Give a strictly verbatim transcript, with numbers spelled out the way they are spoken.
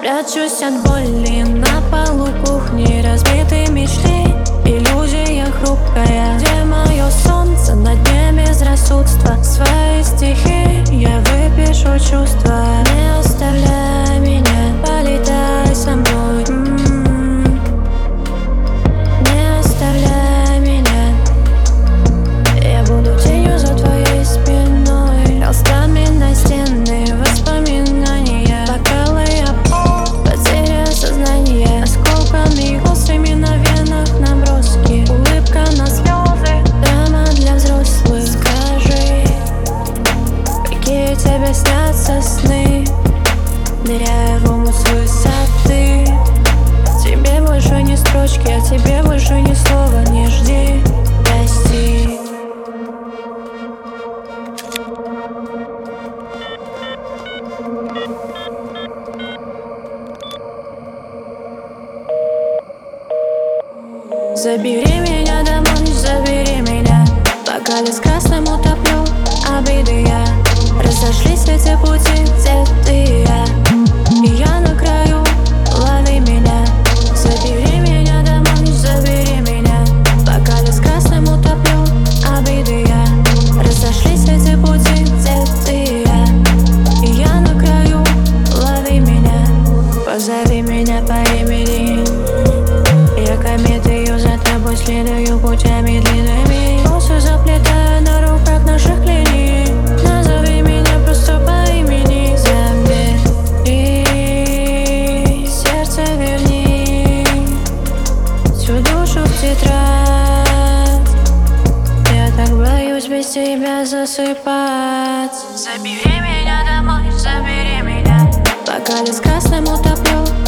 Прячусь от боли на полу кухни, разбитой мечты. Иллюзия хрупкая, где мое солнце на дне безрассудства. Свои стихи я выпишу чувства. Не оставляй меня, полетай со мной. М-м-м. Не оставляй меня, я буду тенью за твоей спиной. Холстами на стены воспоминания, бокалы о пол, потеря сознания. Осколками, острыми на венах наброски, улыбка на слезы, драма для взрослых. Скажи, какие тебе снятся сны, ныряя в омут с высоты. Тебе больше ни строчки, а тебе больше ни слова. Не жди, прости. Забери меня домой, забери меня. В бокале с красным утоплю обиды я. Разошлись эти пути, где ты и я. И я на краю, лови меня. Забери меня домой, забери меня. В бокале с красным утоплю обиды я. Разошлись эти пути, где ты и я. И я на краю, лови меня. Позови меня по имени. Я кометою за тобой следую путями длинными. Косы заплетаю на руках наших линий. Назови меня просто по имени. Забери, сердце верни, всю душу в тетрадь. Я так боюсь без тебя засыпать. Забери меня домой, забери меня. В бокале с красным утоплю